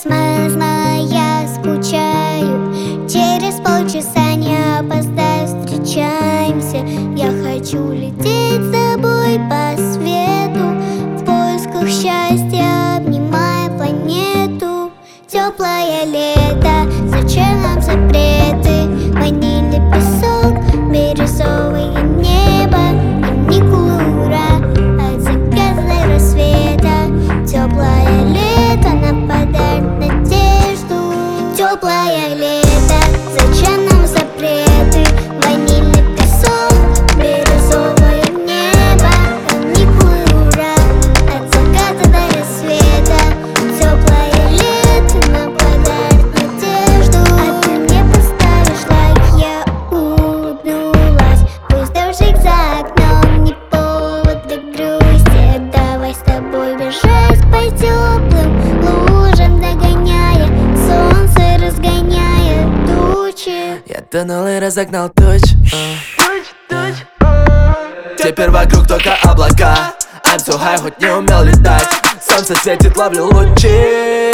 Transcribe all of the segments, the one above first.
космосная, я скучаю. Через полчаса не опоздай, встречаемся. Я хочу лететь с тобой по свету, в поисках счастья, обнимая планету. Теплое лето, зачем нам запреты? Ванильный песок, бирюзовое небо, каникулы, ура, от заката до рассвета. Теплое лето нам подарит надежду. Теплое лето, зачем нам запреты? Ванильный песок, бирюзовое небо, каникулы, ура, от заката до рассвета. Теплое лето нам подарит надежду. А ты мне поставишь лайк, я улыбнулась. Пусть дождик за окном не повод для грусти. Давай с тобой бежать по теплым лужам, догоняя солнце, разгоняя тучи. Я тонул и разогнал тучь. Теперь вокруг только облака. I'm so high, хоть не умел летать. Солнце светит, ловлю лучи.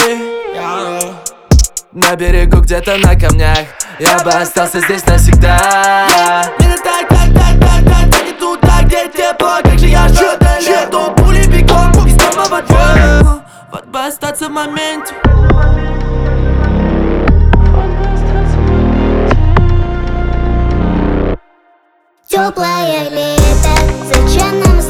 На берегу где-то на камнях я бы остался здесь навсегда. Не так, не туда, где тепло. Как же я жду это лето, пули бегом и снова в ответ. Вот бы остаться в моменте. Теплое лето, зачем нам